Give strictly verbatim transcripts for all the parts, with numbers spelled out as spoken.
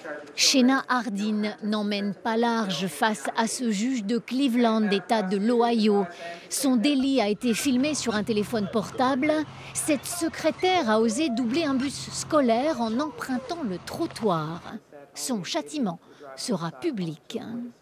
Sheena Hardin n'emmène pas large face à ce juge de Cleveland, État de l'Ohio. Son délit a été filmé sur un téléphone portable. Cette secrétaire a osé doubler un bus scolaire en empruntant le trottoir. Son châtiment sera public.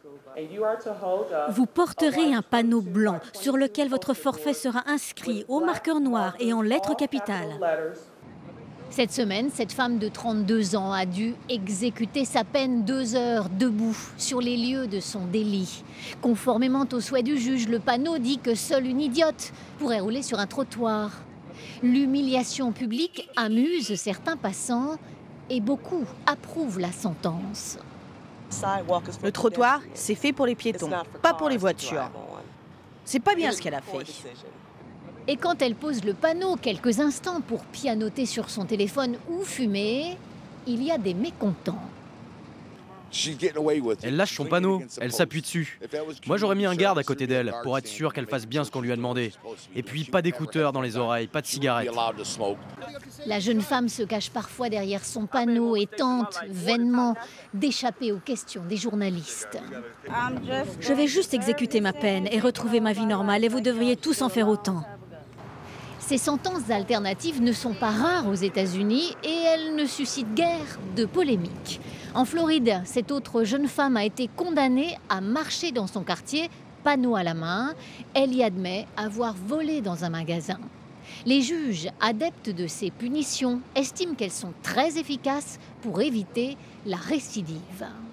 Vous porterez un panneau blanc sur lequel votre forfait sera inscrit au marqueur noir et en lettres capitales. Cette semaine, cette femme de trente-deux ans a dû exécuter sa peine deux heures debout sur les lieux de son délit. Conformément au souhait du juge, le panneau dit que seule une idiote pourrait rouler sur un trottoir. L'humiliation publique amuse certains passants et beaucoup approuvent la sentence. Le trottoir, c'est fait pour les piétons, pas pour les voitures. C'est pas bien ce qu'elle a fait. Et quand elle pose le panneau quelques instants pour pianoter sur son téléphone ou fumer, il y a des mécontents. Elle lâche son panneau, elle s'appuie dessus. Moi j'aurais mis un garde à côté d'elle pour être sûr qu'elle fasse bien ce qu'on lui a demandé. Et puis pas d'écouteurs dans les oreilles, pas de cigarettes. La jeune femme se cache parfois derrière son panneau et tente vainement d'échapper aux questions des journalistes. Je vais juste exécuter ma peine et retrouver ma vie normale et vous devriez tous en faire autant. Ces sentences alternatives ne sont pas rares aux États-Unis et elles ne suscitent guère de polémique. En Floride, cette autre jeune femme a été condamnée à marcher dans son quartier, panneau à la main. Elle y admet avoir volé dans un magasin. Les juges, adeptes de ces punitions, estiment qu'elles sont très efficaces pour éviter la récidive.